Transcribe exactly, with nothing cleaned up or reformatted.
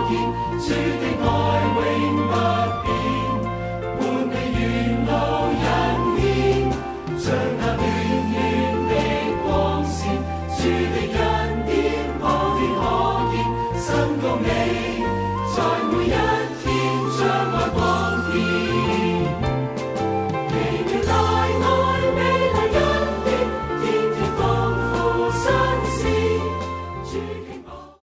見，主的愛永不變，伴你沿路引牽，像那暖暖的光線，主的恩典普天可見，新光你在